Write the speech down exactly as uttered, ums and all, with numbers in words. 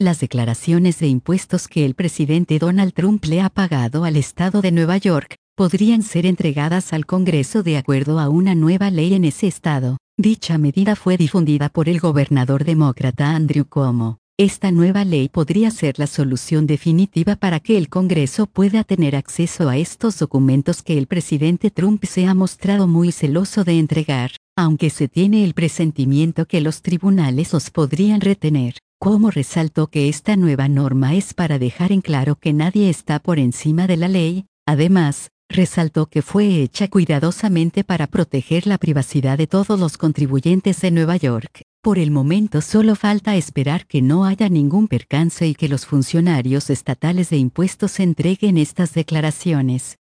Las declaraciones de impuestos que el presidente Donald Trump le ha pagado al estado de Nueva York podrían ser entregadas al Congreso de acuerdo a una nueva ley en ese estado. Dicha medida fue difundida por el gobernador demócrata Andrew Cuomo. Esta nueva ley podría ser la solución definitiva para que el Congreso pueda tener acceso a estos documentos que el presidente Trump se ha mostrado muy celoso de entregar, aunque se tiene el presentimiento que los tribunales los podrían retener. Cuomo resaltó que esta nueva norma es para dejar en claro que nadie está por encima de la ley. Además, resaltó que fue hecha cuidadosamente para proteger la privacidad de todos los contribuyentes de Nueva York. Por el momento solo falta esperar que no haya ningún percance y que los funcionarios estatales de impuestos entreguen estas declaraciones.